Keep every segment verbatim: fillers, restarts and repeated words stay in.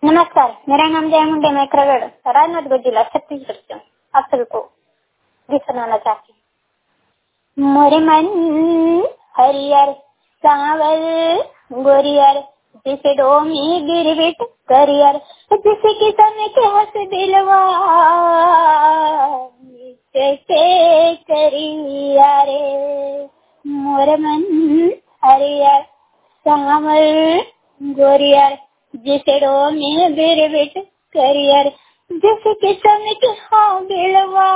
नमस्कार, मेरा नाम जय मुंडे, मैं करगढ़ राजनांदगांव जिला छत्तीसगढ़ से हूँ। आप सबको गीत सुनाना चाहती हूँ। मोरे मन हरियर सावल गोरियर जिसे डोमी गिरविट करियर जिसे किसन के हंस दिलवा कैसे करिया रे। मोरे मन हरियर सावल गोरियर जिसे डो में बिरबिट करियर जैसे किसन के हाँ बिलवा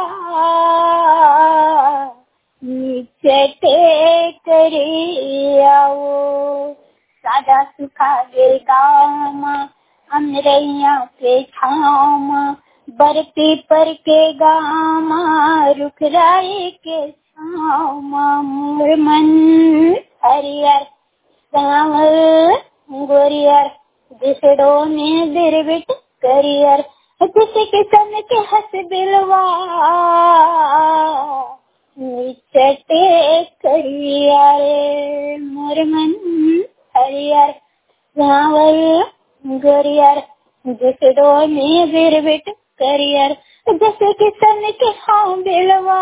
नीचे करियाओ सादा सुखा गिर गाँव अमरैया पे छाम बरपी पर के गाँव रुख राई के छाव मोर मन हरियर सावल गोरियर जिसे डो में बिरबिट करियर जिसे किसन के हंस बिलवा नीचे करिया रे। मोर मन हरियर सावल गोरियर जिसे डो में बिरबिट करियर जैसे किसन के हाँ बिलवा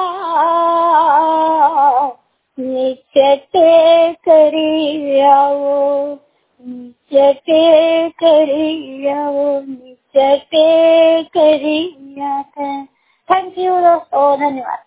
नीचे करियाओ नीचे करियाओ नीचे करिया। थैंक यू दोस्तों, धन्यवाद।